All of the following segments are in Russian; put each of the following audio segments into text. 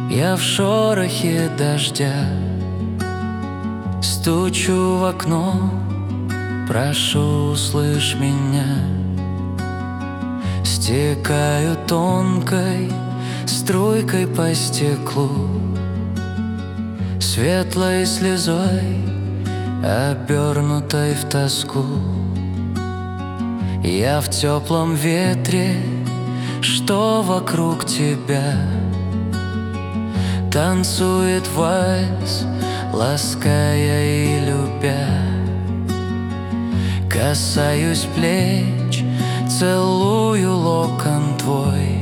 Я в шорохе дождя стучу в окно, прошу, услышь меня. Стекаю тонкой струйкой по стеклу, светлой слезой, обернутой в тоску. Я в теплом ветре, что вокруг тебя танцует вальс, лаская и любя. Касаюсь плеч, целую локон твой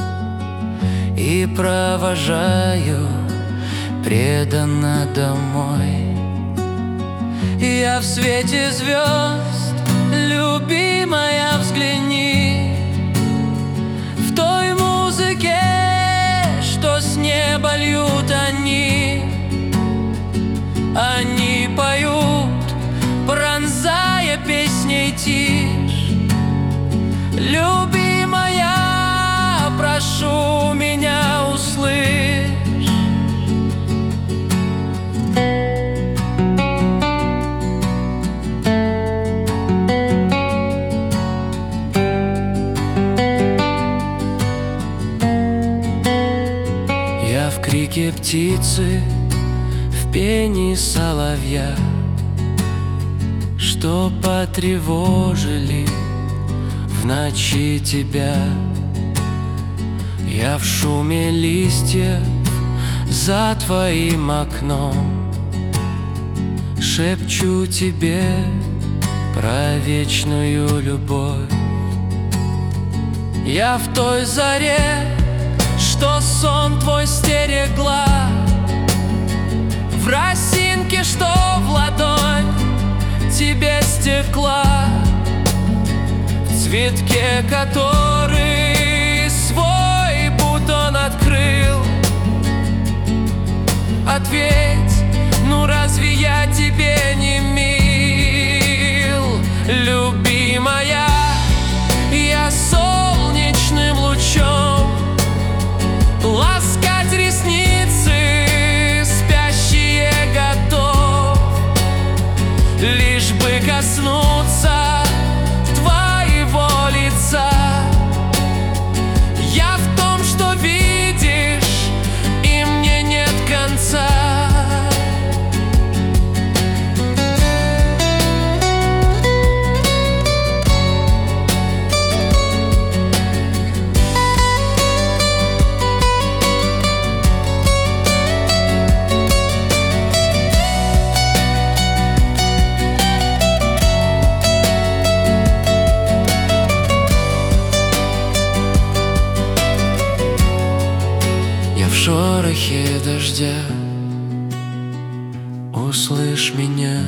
и провожаю преданно домой. Я в свете звезд, любимая, взгляни, в той музыке, что с неба льют они. Они поют, пронзая песней тишь. Любимая, прошу, меня услышь. Я в крике птицы, в пении соловья, что потревожили в ночи тебя. Я в шуме листьев за твоим окном шепчу тебе про вечную любовь. Я в той заре, что сон твой стерегла, в росинке, что в ладонь тебе стекла, в цветке, который свой бутон открыл. Ответь, ну разве я тебе не мил? Любимая, я солнечным лучом ласкать ресницы спящие готов, лишь бы коснуться твоего лица. Я в том, что видишь, и мне нет конца. В шорохе дождя услышь меня.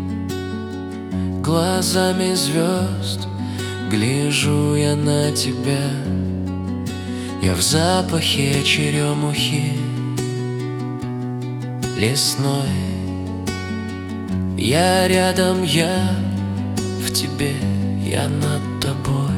Глазами звезд гляжу я на тебя. Я в запахе черемухи лесной. Я рядом, я в тебе, я над тобой.